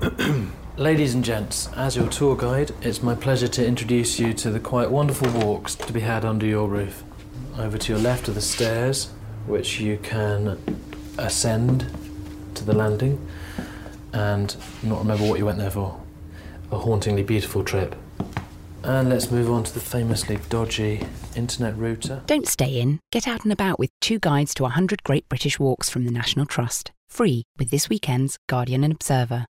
Ladies and gents, as your tour guide, it's my pleasure to introduce you to the quite wonderful walks to be had under your roof. Over to your left are the stairs, which you can ascend to the landing and not remember what you went there for. A hauntingly beautiful trip. And let's move on to the famously dodgy internet router. Don't stay in. Get out and about with 2 guides to 100 great British walks from the National Trust. Free with this weekend's Guardian and Observer.